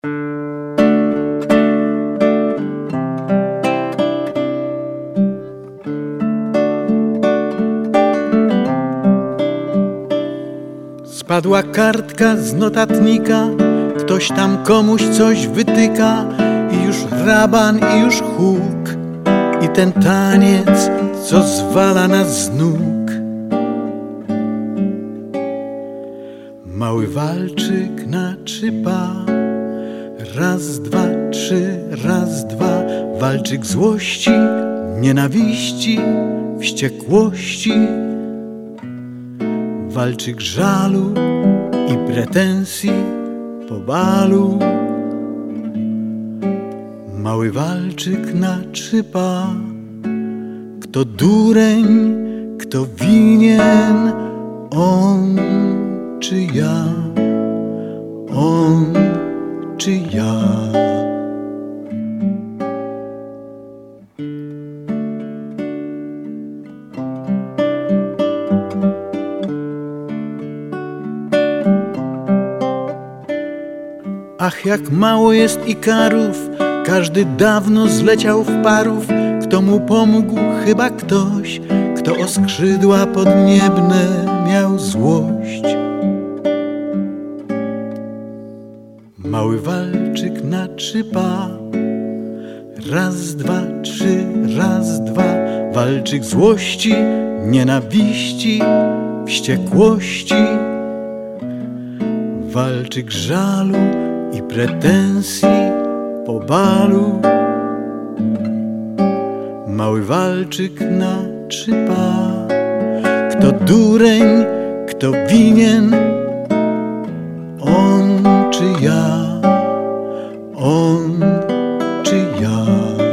Spadła kartka z notatnika, ktoś tam komuś coś wytyka i już raban, i już huk, i ten taniec, co zwala nas z nóg. Mały walczyk na 3 pa, raz, 2, 3, raz, 2. Walczyk złości, nienawiści, wściekłości. Walczyk żalu i pretensji po balu. Mały walczyk na 3 pa. Kto dureń, kto winien, on czy ja, on czy ja. Ach, jak mało jest Ikarów, każdy dawno zleciał w parów. Kto mu pomógł? Chyba ktoś, kto o skrzydła podniebne miał złość. Mały walczyk na 3 pa, raz, 2, 3, raz, 2. Walczyk złości, nienawiści, wściekłości. Walczyk żalu i pretensji po balu. Mały walczyk na 3 pa. Kto dureń, kto winien, on czy ja, on czy ja.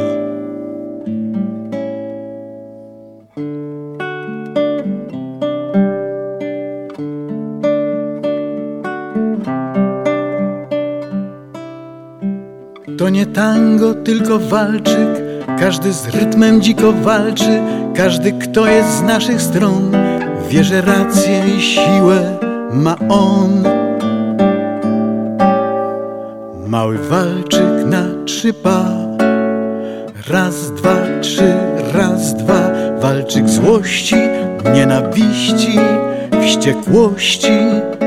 To nie tango, tylko walczyk. Każdy z rytmem dziko walczy. Każdy, kto jest z naszych stron, wie, że rację i siłę ma on. Mały walczyk na 3 pa, raz, 2, 3, raz, 2. Walczyk złości, nienawiści, wściekłości.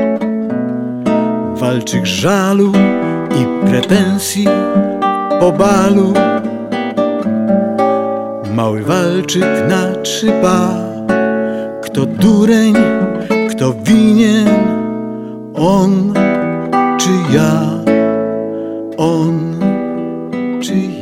Walczyk żalu i pretensji po balu. Mały walczyk na 3 pa. Kto dureń, kto winien, on czy ja, on czy ja.